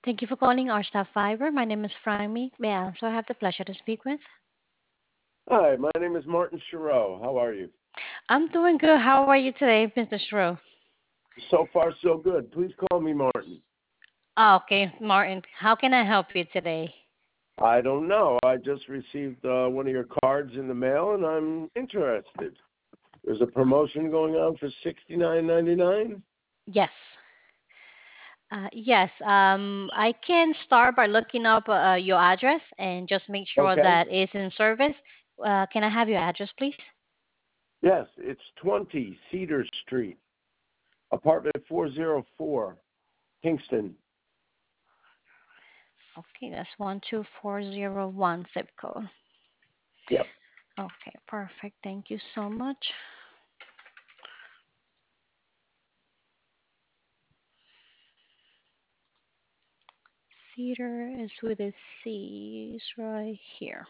Thank you for calling our staff fiber. My name is Fryme. May I also have the pleasure to speak with? Hi, my name is Martin Chiro. How are you? I'm doing good. How are you today, Mr. Shrew? So far, so good. Please call me Martin. Okay, Martin. How can I help you today? I don't know. I just received one of your cards in the mail, and I'm interested. There's a promotion going on for $69.99. Yes. Yes. I can start by looking up your address and just make sure Okay. that it's in service. Can I have your address, please? Yes, it's 20 Cedar Street, apartment 404, Kingston. Okay, that's 12401 zip code. Yep. Okay, perfect. Thank you so much. Cedar is with a C. It's right here.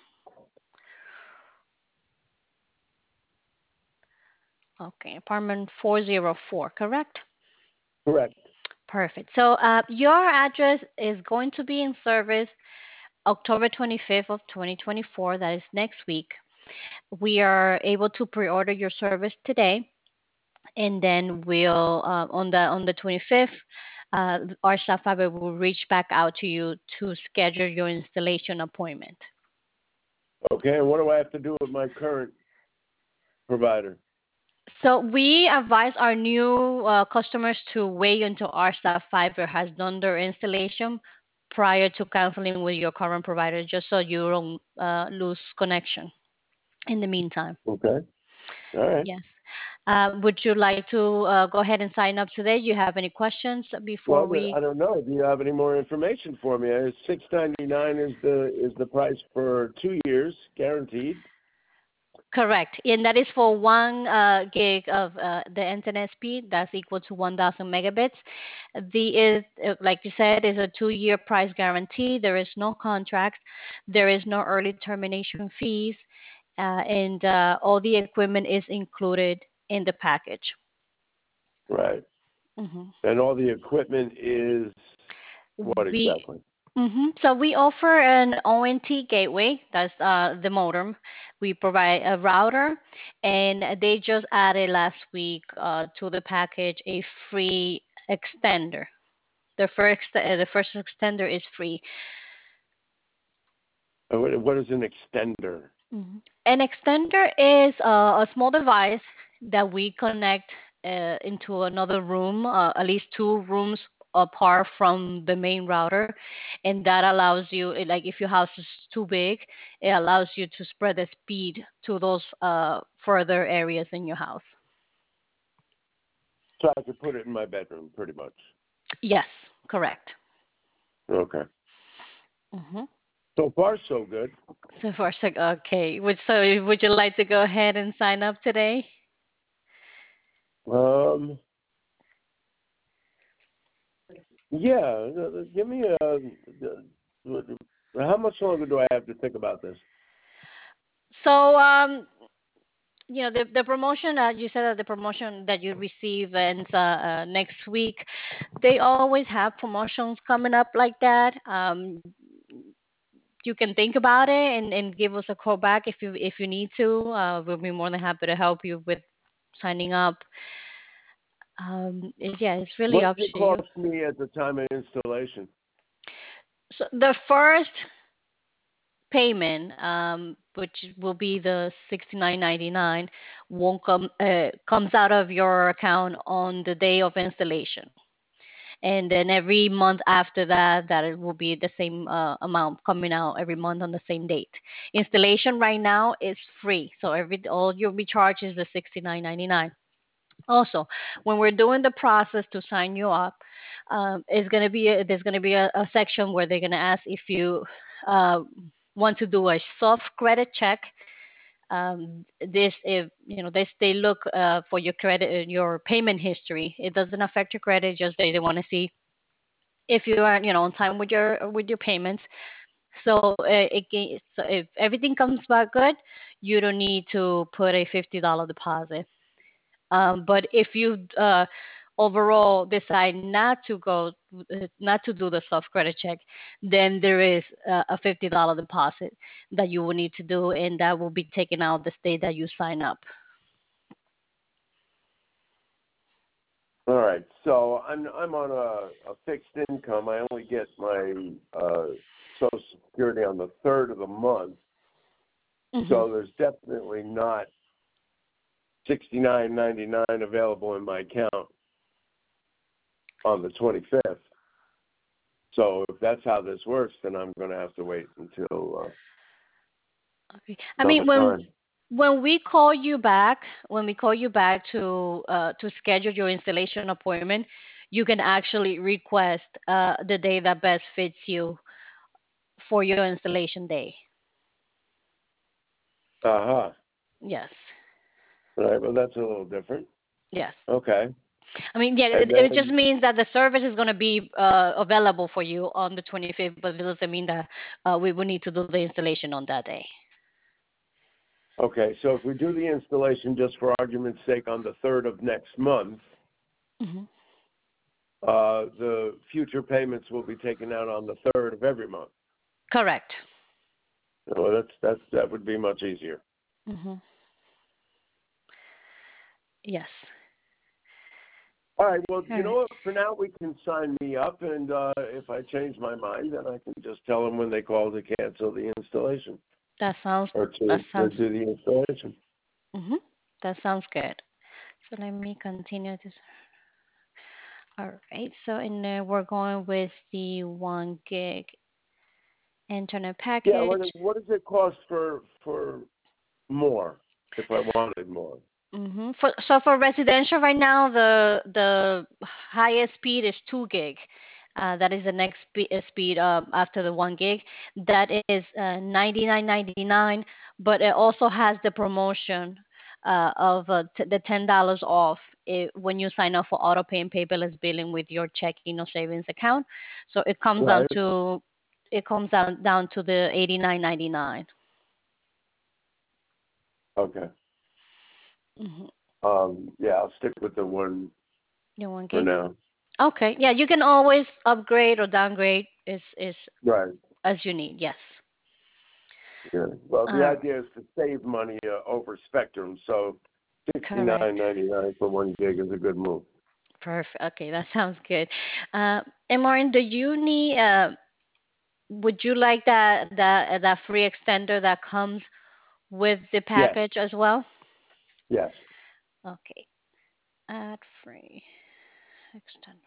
Okay, apartment 404, correct? Correct. Perfect. So your address is going to be in service October 25th of 2024. That is next week. We are able to pre-order your service today, and then we'll on the 25th, our staff member will reach back out to you to schedule your installation appointment. Okay, and what do I have to do with my current provider? So we advise our new customers to wait until our staff fiber has done their installation prior to canceling with your current provider, just so you don't lose connection in the meantime. Okay. All right. Yes. Would you like to go ahead and sign up today? Do you have any questions before Well, we? I don't know. Do you have any more information for me? $6.99 is the price for 2 years guaranteed. Correct. And that is for 1 gig of the internet speed. That's equal to 1,000 megabits. The is like you said, is a 2-year price guarantee. There is no contract. There is no early termination fees, and all the equipment is included in the package. Right. hmm And all the equipment is what We exactly? So we offer an ONT gateway. That's the modem. We provide a router, and they just added last week to the package a free extender. The first extender is free. What is an extender? An extender is a small device that we connect into another room, at least 2 rooms apart from the main router, and that allows you, like if your house is too big, it allows you to spread the speed to those further areas in your house. So I could put it in my bedroom, pretty much. Yes, correct. Okay. hmm So far, so good. So far, so okay. Would you like to go ahead and sign up today? Um, yeah. Give me how much longer do I have to think about this? So, the promotion you said that the promotion that you receive ends next week. They always have promotions coming up like that. You can think about it and give us a call back if you need to. We'll be more than happy to help you with signing up. Yeah, it's really What up does it to you. cost me at the time of installation? So the first payment, which will be the 69.99, won't comes out of your account on the day of installation, and then every month after that, that it will be the same amount coming out every month on the same date. Installation right now is free, so every all you'll be charged is the 69.99. Also, when we're doing the process to sign you up, there's gonna be a section where they're gonna ask if you uh, want to do a soft credit check. This if they look for your credit, your payment history. It doesn't affect your credit, just they want to see if you are on time with your payments. So so if everything comes back good, you don't need to put a $50 deposit. But if you overall decide not to do the soft credit check, then there is a $50 deposit that you will need to do, and that will be taken out the day that you sign up. All right. So I'm on a fixed income. I only get my Social Security on the third of the month. Mm-hmm. So there's definitely not $69.99 available in my account on the 25th. So if that's how this works, then I'm going to have to wait until Okay. I another mean, time. when we call you back, to schedule your installation appointment, you can actually request the day that best fits you for your installation day. Uh-huh. Yes. All right. Well, that's a little different. Yes. Okay. I mean, yeah, And it just then, means that the service is going to be available for you on the 25th, but it doesn't mean that we will need to do the installation on that day. okay, so if we do the installation just for argument's sake on the 3rd of next month, Hmm. the future payments will be taken out on the 3rd of every month. Correct. Well, that would be much easier. Hmm. Yes. All right. Well, All you know right. what? For now, we can sign me up, and if I change my mind, then I can just tell them when they call to cancel the installation That sounds or that to sounds do the installation. hmm that sounds good. So let me continue this. All right. So and we're going with the 1 gig internet Yeah. package. What does it cost for more if I wanted more? For residential right now, the highest speed is 2 gig. That is the next speed after the 1 gig. That is 99.99, but it also has the promotion of the $10 off when you sign up for auto pay and paperless billing with your checking or savings account. So Right. it comes down to the 89.99. Okay. Mm-hmm. Yeah, I'll stick with the one The one for gig. now. Okay. Yeah, you can always upgrade or downgrade is Right. as you need. Yes. Yeah. Well, the Uh, idea is to save money over Spectrum, so correct. $69.99 for 1 gig is a good move. Perfect. Okay, that sounds good. And Maureen, do you need? Would you like that free extender that comes with the Yes. package as well? Yes. Okay. Add free extender.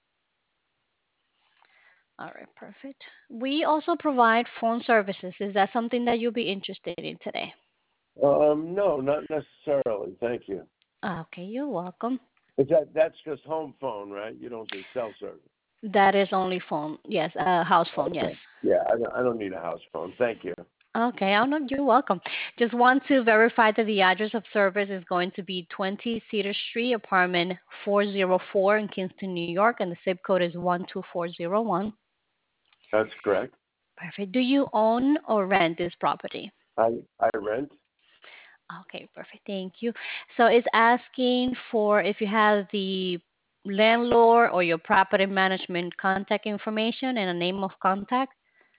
All right. Perfect. We also provide phone services. Is that something that you'll be interested in today? No, not necessarily. Thank you. Okay. You're welcome. That's just home phone, right? You don't do cell service. That is only phone. Yes, house phone. Yes. Okay. Yeah, I don't need a house phone. Thank you. Okay. Oh, no, you're welcome. Just want to verify that the address of service is going to be 20 Cedar Street, apartment 404 in Kingston, New York, and the zip code is 12401. That's correct. Perfect. Do you own or rent this property? I rent. Okay, perfect. Thank you. So it's asking for if you have the landlord or your property management contact information and a name of contact.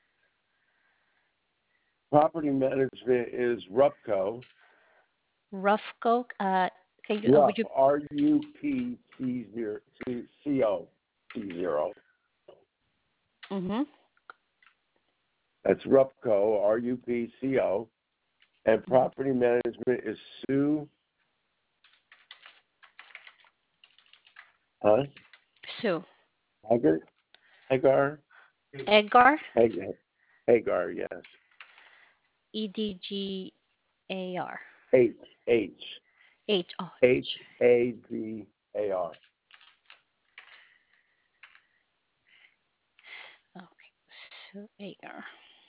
Property management is Rupco. Rufco. Can you? Would Rup, you? RUPCO. Mhm. That's Rupco, RUPCO. And Mhm. property management is Sue, huh? Sue. Haggard? Hagar? Edgar. Hagar, yes. EDGAR. H, H, H. Oh, H. HAGAR. Okay. Sue Agar.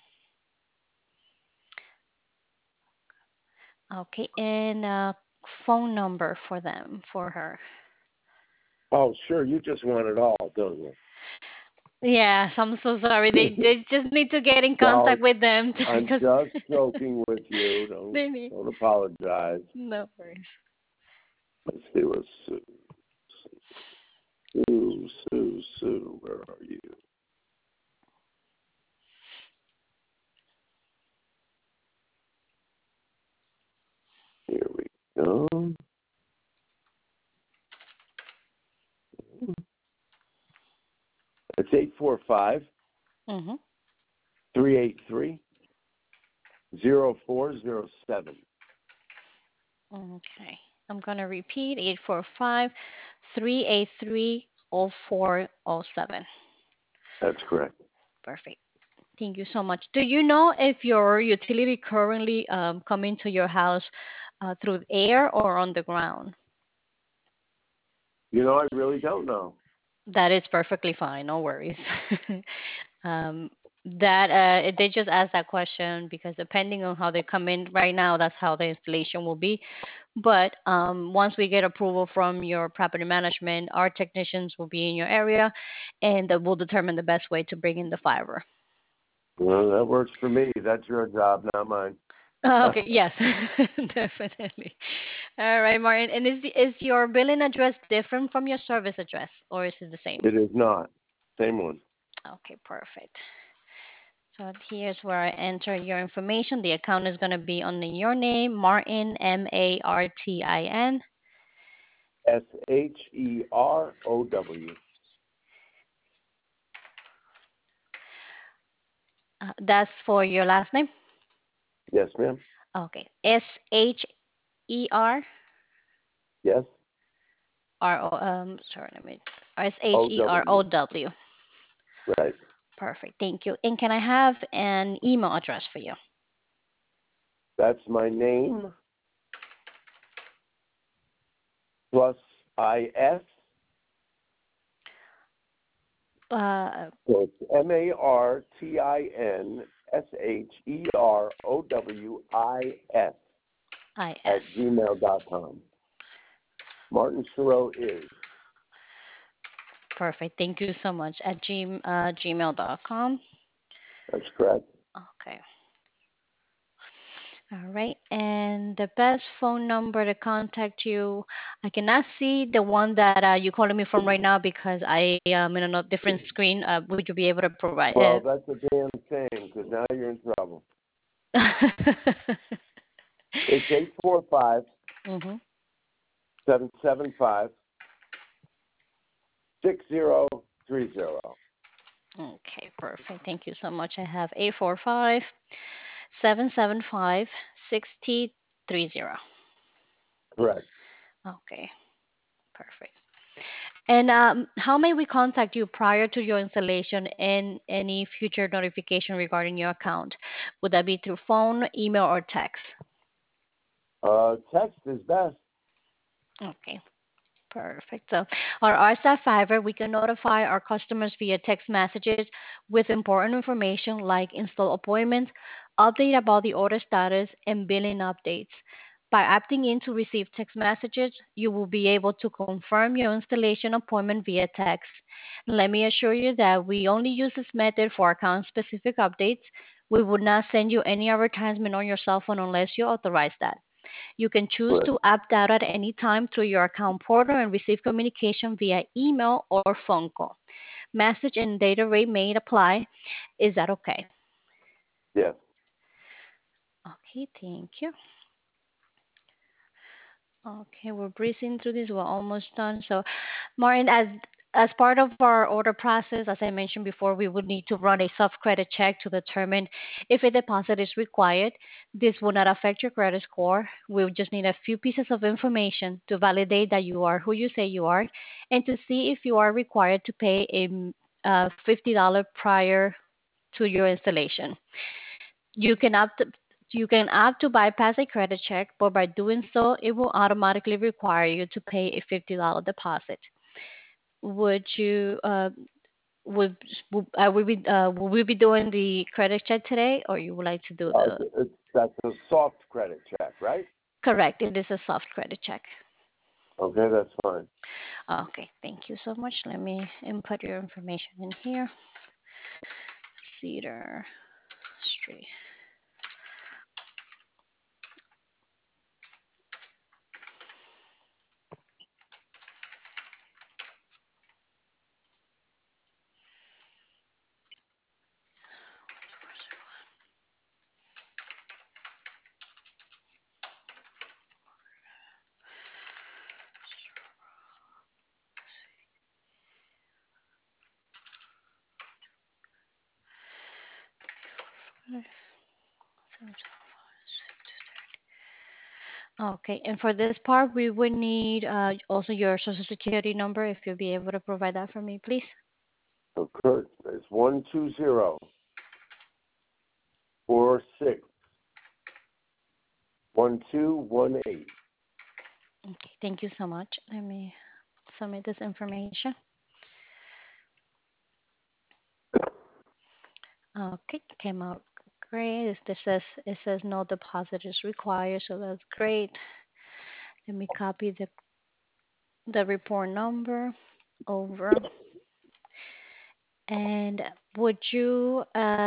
Okay, and phone number for them for her. Oh, sure, you just want it all, don't you? Yes, I'm so sorry. They just need to get in No, contact with them I'm because just joking with you. they need. Don't apologize. No worries. Let's see what's. Sue, where are you? Here we go. It's 845 Mm-hmm. 383 0407. Okay. I'm going to repeat 845-383-0407. That's correct. Perfect. Thank you so much. Do you know if your utility currently coming to your house through air or on the ground? I really don't know. That is perfectly fine. No worries. um, that they just asked that question because depending on how they come in right now, that's how the installation will be. But once we get approval from your property management, our technicians will be in your area, and that will determine the best way to bring in the fiber. Well, that works for me. That's your job, not mine. Okay. Yes, definitely. All right, Martin. And is your billing address different from your service address, or is it the same? It is not. Same one. Okay, perfect. So here's where I enter your information. The account is going to be under your name, Martin, Martin. Sherow. That's for your last name? Yes, ma'am. Okay. Sherer. Yes. Sorry, let me. OW. Sherow. Right. Perfect. Thank you. And can I have an email address for you? That's my name plus IS. So it's MartinSheroWis IS. at gmail.com. Martin Sherow is. Perfect. Thank you so much. At gmail.com. That's correct. Okay. All right. And the best phone number to contact you, I cannot see the one that you're calling me from right now because I am in a different screen. Would you be able to provide Well, it? that's a damn shame because now you're in trouble. It's 845 Mhm. 775 6030. Okay, perfect. Thank you so much. I have 845-775-6030. Correct. Okay, perfect. And how may we contact you prior to your installation and any future notification regarding your account? Would that be through phone, email, or text? Text is best. Okay, perfect. So, our RSAT Fiber, we can notify our customers via text messages with important information like install appointments, update about the order status, and billing updates. By opting in to receive text messages, you will be able to confirm your installation appointment via text. Let me assure you that we only use this method for account specific updates. We would not send you any advertisement on your cell phone unless you authorize that. You can choose Correct. to opt out at any time through your account portal and receive communication via email or phone call. Message and data rate may apply. Is that okay? Yes. Okay, thank you. Okay, we're breezing through this. We're almost done. So, Martin, as part of our order process, as I mentioned before, we would need to run a soft credit check to determine if a deposit is required. This will not affect your credit score. We would just need a few pieces of information to validate that you are who you say you are, and to see if you are required to pay a $50 prior to your installation. You can opt to bypass a credit check, but by doing so, it will automatically require you to pay a $50 deposit. Would you would will we be doing the credit check today, or you would like to do the That's a soft credit check, right? correct? It is a soft credit check. Okay, that's fine. Okay, thank you so much. Let me input your information in here. Cedar Street. Okay, and for this part, we would need also your social security number if you'll be able to provide that for me, please. So Kurt, it's 120-46-1218. Okay, thank you so much. Let me submit this information. Okay, came out great. It says no deposit is required, so that's great. Let me copy the report number over. And would you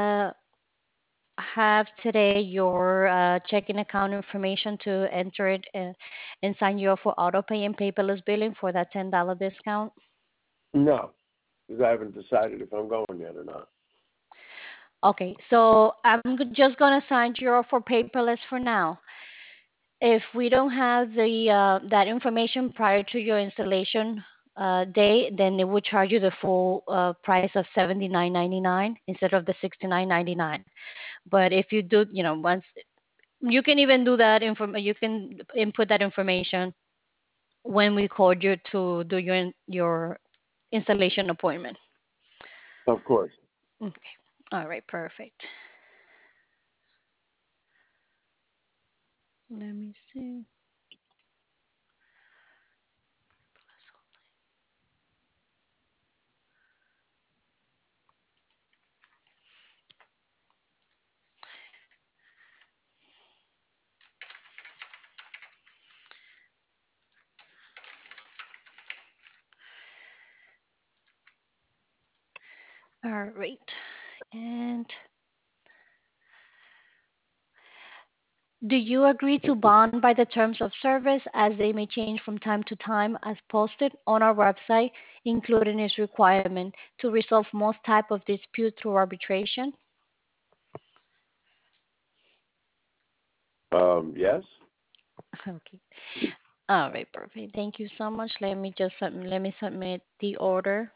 have today your checking account information to enter it and sign you up for auto pay and paperless billing for that $10 discount? No, because I haven't decided if I'm going yet or not. Okay, so I'm just gonna sign you up for paperless for now. If we don't have the that information prior to your installation day, then it would charge you the full price of $79.99 instead of the $69.99. But if you do, once you can even do that you can input that information when we called you to do your installation appointment. Of course. Okay. All right. Perfect. Let me see. All right. And do you agree to bond by the terms of service as they may change from time to time as posted on our website, including its requirement to resolve most type of dispute through arbitration? Yes. Okay. All right, perfect. Thank you so much. Let me submit the order.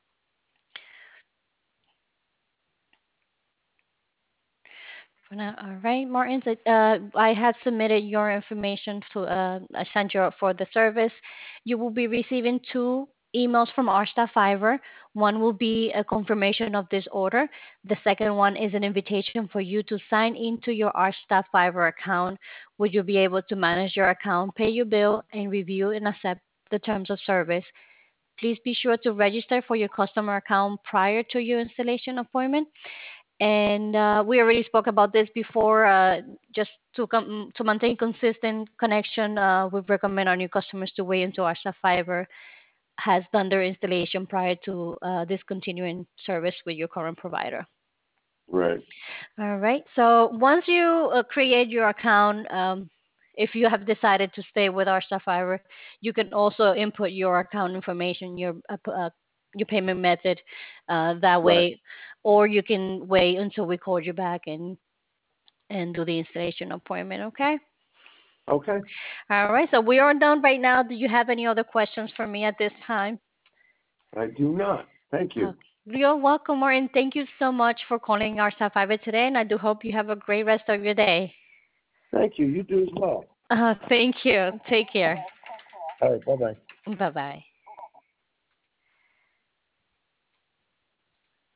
For now, all right, Martin. So, I have submitted your information to. I sent you for the service. You will be receiving two emails from our staff Fiverr. One will be a confirmation of this order. The second one is an invitation for you to sign into your our staff Fiverr account, where you'll be able to manage your account, pay your bill, and review and accept the terms of service. Please be sure to register for your customer account prior to your installation appointment. And we already spoke about this before. Just to maintain consistent connection, we recommend our new customers to wait until Asha Fiber has done their installation prior to discontinuing service with your current provider. Right. All right. So once you create your account, if you have decided to stay with our Sapphire, you can also input your account information, your payment method that Right. way, or you can wait until we call you back and do the installation appointment. Okay. Okay. All right. So we are done right now. Do you have any other questions for me at this time? I do not. Thank you. Okay. You're welcome, Martin. Thank you so much for calling our Sapphire today, and I do hope you have a great rest of your day. Thank you. You do as well. Thank you. Take care. All right. Bye-bye. Bye bye.